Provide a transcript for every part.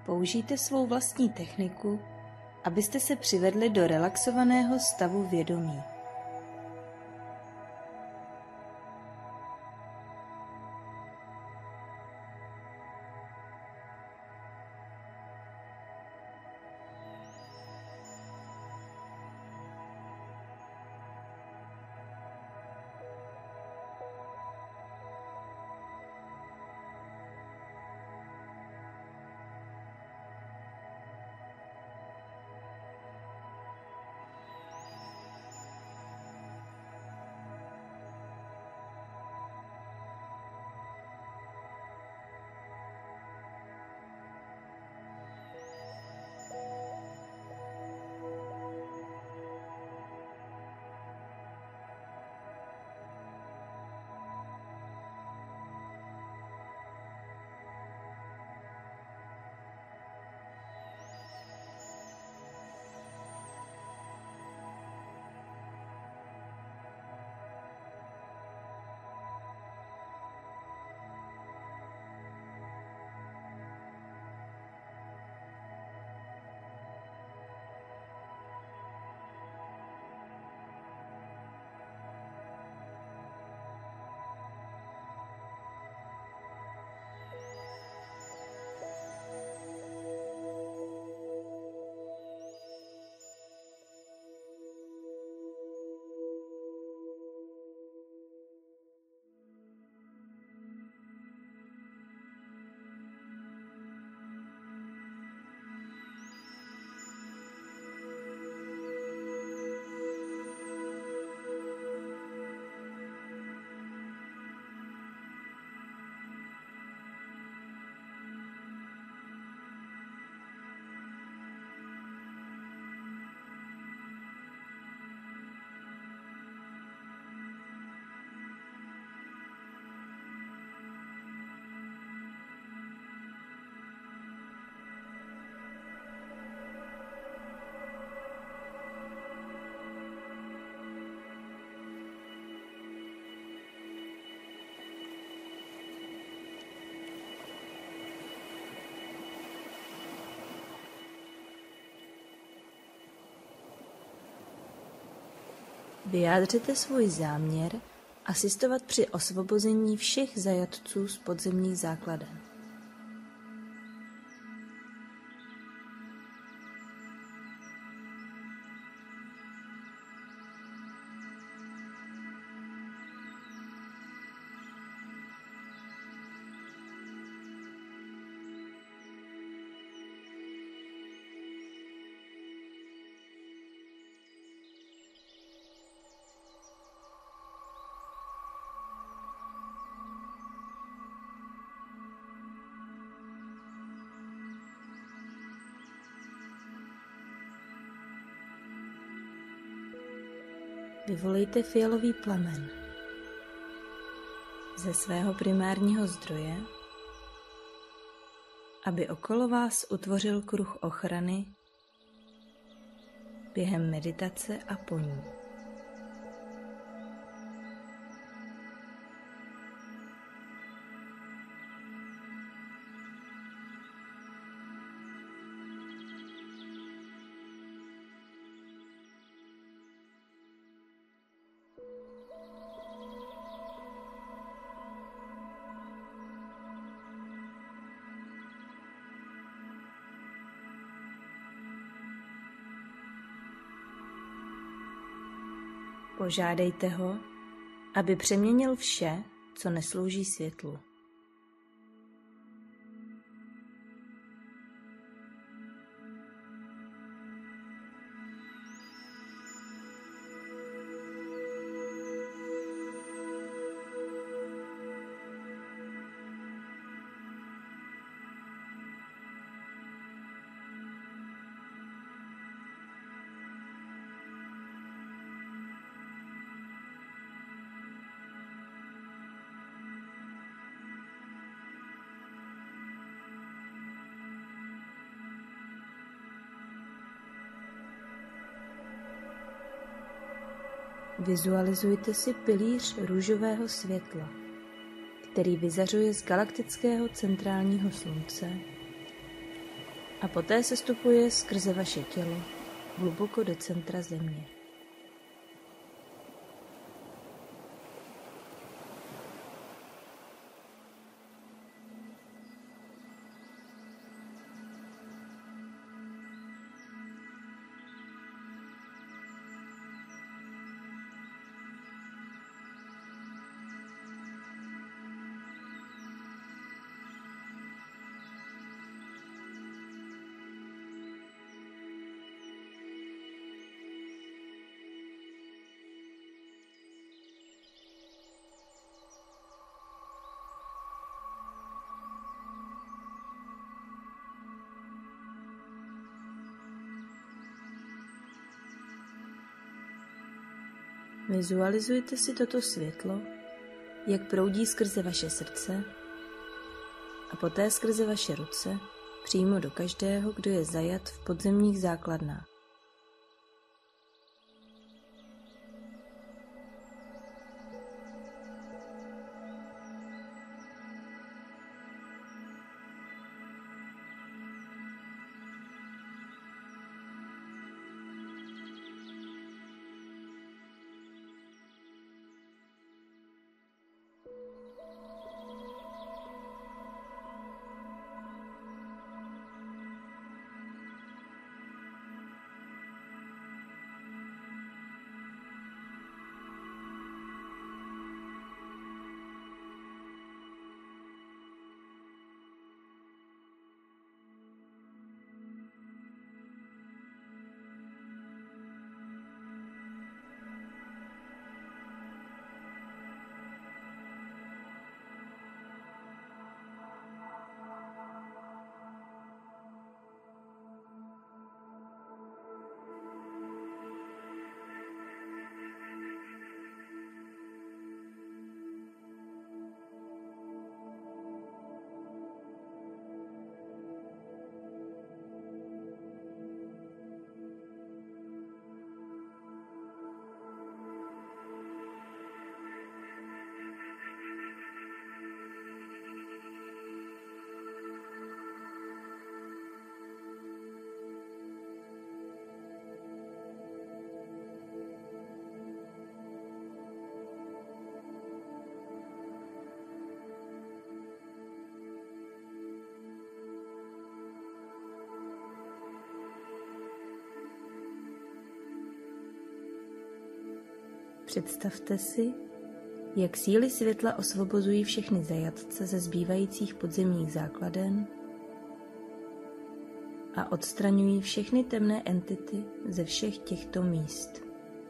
Použijte svou vlastní techniku, abyste se přivedli do relaxovaného stavu vědomí. Vyjádřete svůj záměr asistovat při osvobození všech zajatců z podzemních základen. Vyvolejte fialový plamen ze svého primárního zdroje, aby okolo vás utvořil kruh ochrany během meditace a po ní. Požádejte ho, aby přeměnil vše, co neslouží světlu. Vizualizujte si pilíř růžového světla, který vyzařuje z galaktického centrálního slunce a poté sestupuje skrze vaše tělo hluboko do centra země. Vizualizujte si toto světlo, jak proudí skrze vaše srdce a poté skrze vaše ruce přímo do každého, kdo je zajat v podzemních základnách. Představte si, jak síly světla osvobozují všechny zajatce ze zbývajících podzemních základen a odstraňují všechny temné entity ze všech těchto míst.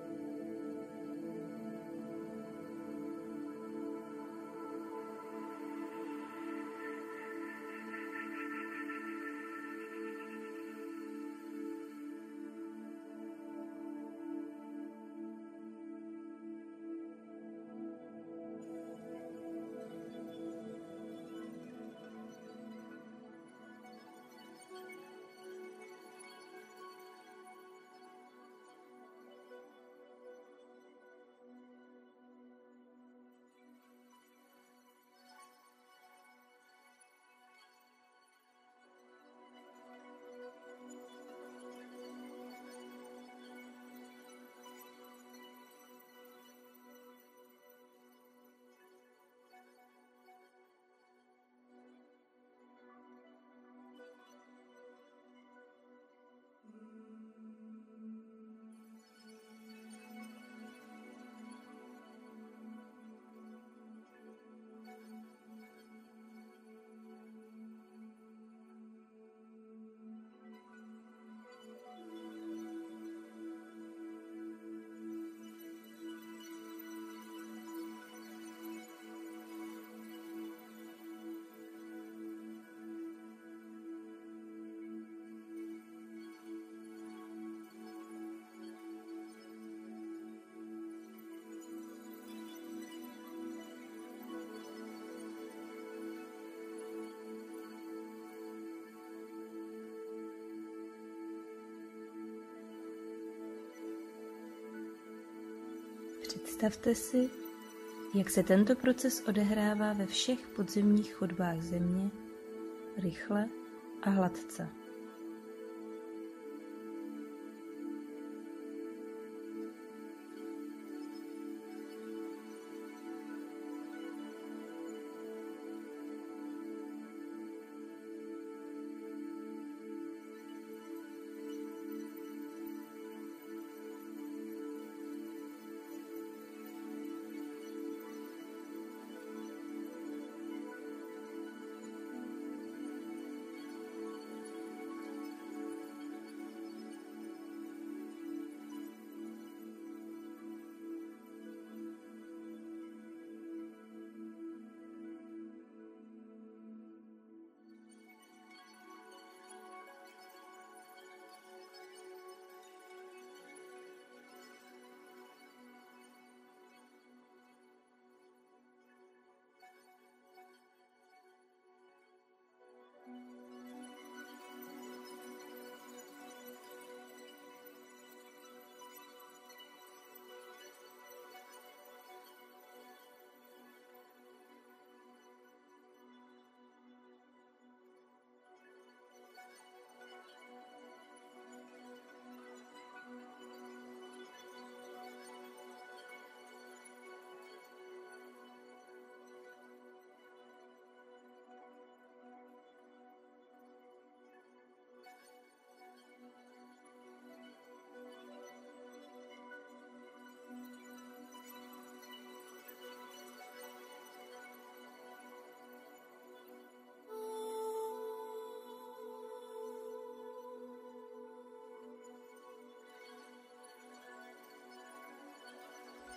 Představte si, jak se tento proces odehrává ve všech podzemních chodbách země, rychle a hladce.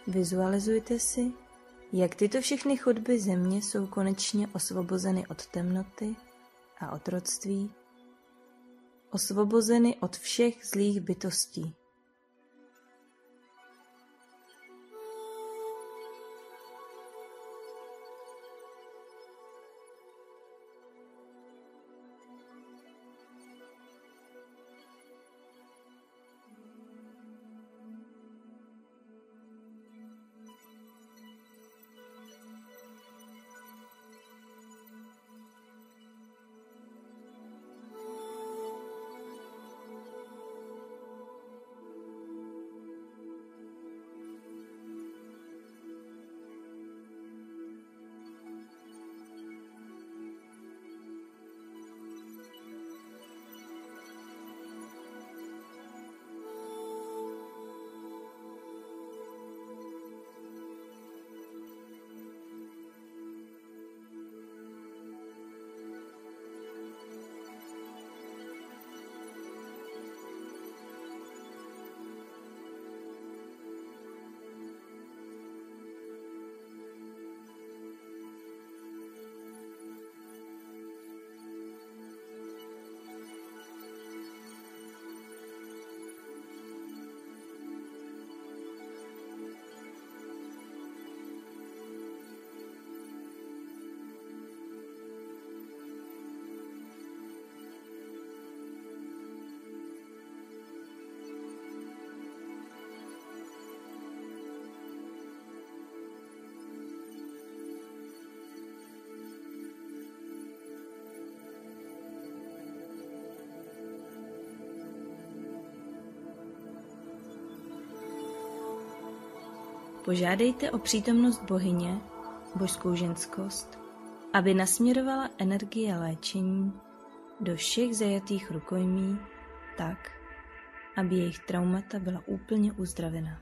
Vizualizujte si, jak tyto všechny chodby země jsou konečně osvobozeny od temnoty a otroctví, osvobozeny od všech zlých bytostí. Požádejte o přítomnost bohyně, božskou ženskost, aby nasměrovala energie léčení do všech zajatých rukojmí tak, aby jejich traumata byla úplně uzdravena.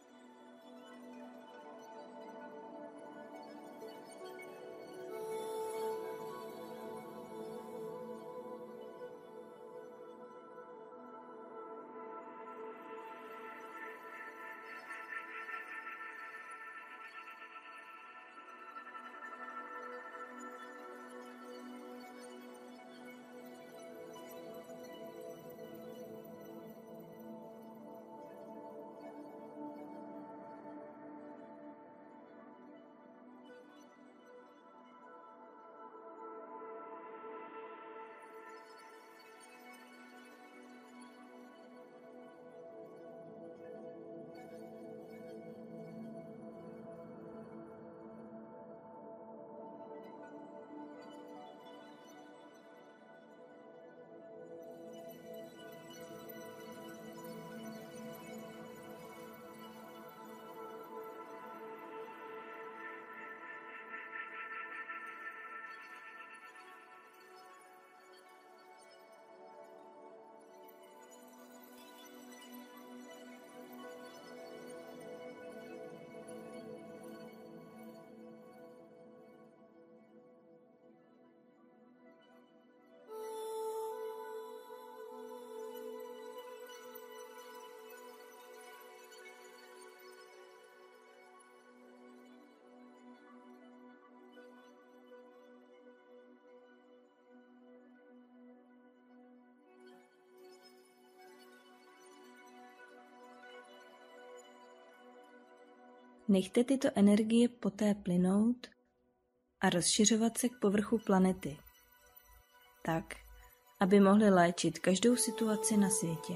Nechte tyto energie poté plynout a rozšiřovat se k povrchu planety, tak, aby mohly léčit každou situaci na světě.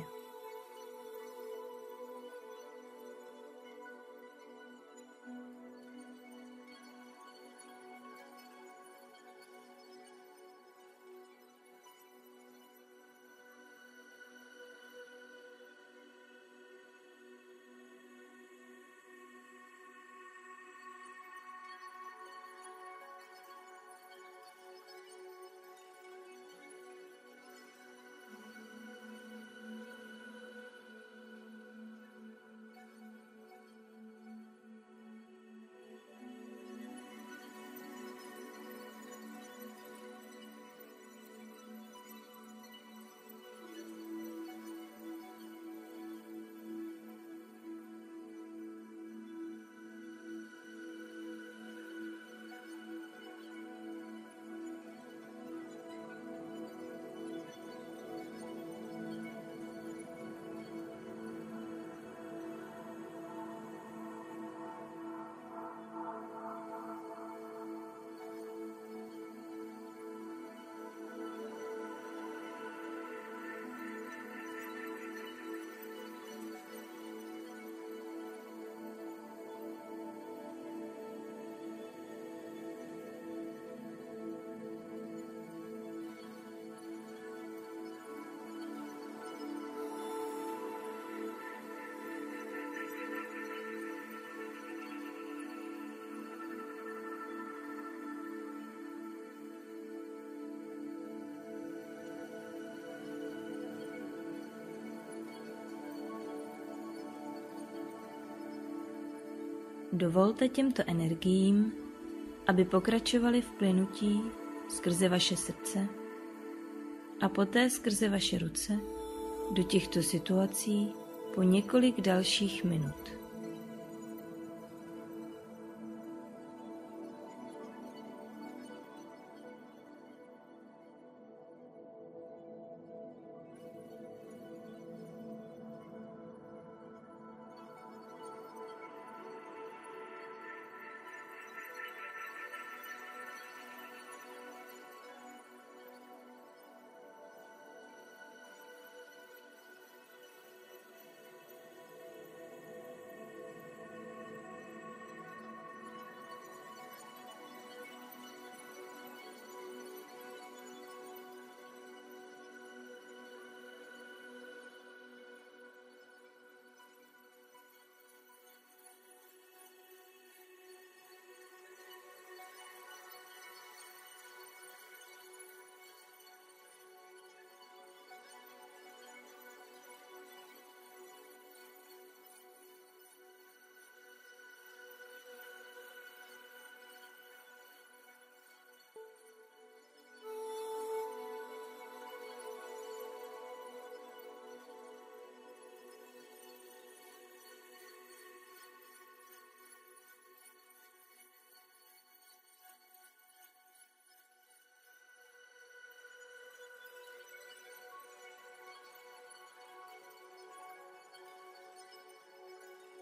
Dovolte těmto energiím, aby pokračovaly v plynutí skrze vaše srdce a poté skrze vaše ruce do těchto situací po několik dalších minut.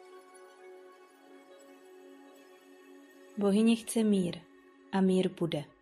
Bohyně chce mír a mír bude.